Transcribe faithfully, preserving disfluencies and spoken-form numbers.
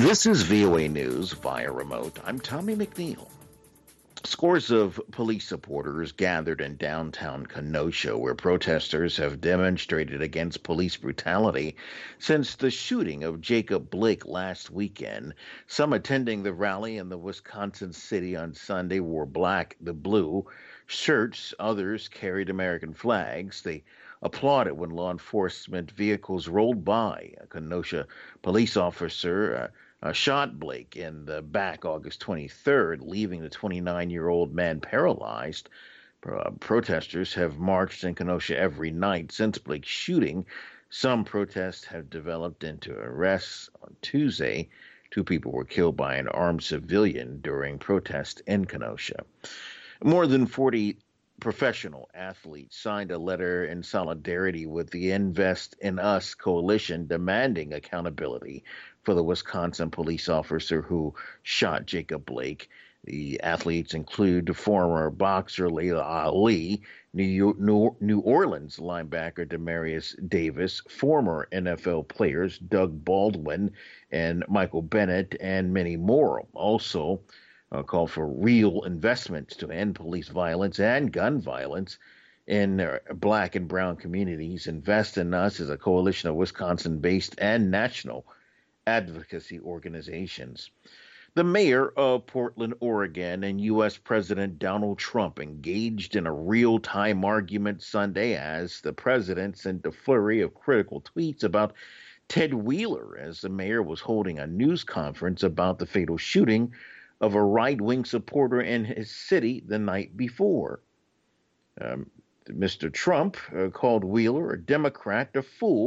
This is V O A News via remote. I'm Tommy McNeil. Scores of police supporters gathered in downtown Kenosha, where protesters have demonstrated against police brutality since the shooting of Jacob Blake last weekend. Some attending the rally in the Wisconsin city on Sunday wore black, the blue shirts. Others carried American flags. They applauded when law enforcement vehicles rolled by. A Kenosha police officer uh, uh, shot Blake in the back August twenty-third, leaving the twenty-nine-year-old man paralyzed. Uh, protesters have marched in Kenosha every night since Blake's shooting. Some protests have developed into arrests. On Tuesday, two people were killed by an armed civilian during protests in Kenosha. More than forty professional athletes signed a letter in solidarity with the Invest in Us coalition demanding accountability for the Wisconsin police officer who shot Jacob Blake. The athletes include former boxer Laila Ali, New, New, New Orleans linebacker Demarius Davis, former N F L players Doug Baldwin and Michael Bennett, and many more. Also, Uh, call for real investments to end police violence and gun violence in uh, black and brown communities. Invest in Us is a coalition of Wisconsin-based and national advocacy organizations. The mayor of Portland, Oregon, and U S. President Donald Trump engaged in a real-time argument Sunday as the president sent a flurry of critical tweets about Ted Wheeler as the mayor was holding a news conference about the fatal shooting of a right-wing supporter in his city the night before. Um, Mister Trump uh, called Wheeler a Democrat, a fool,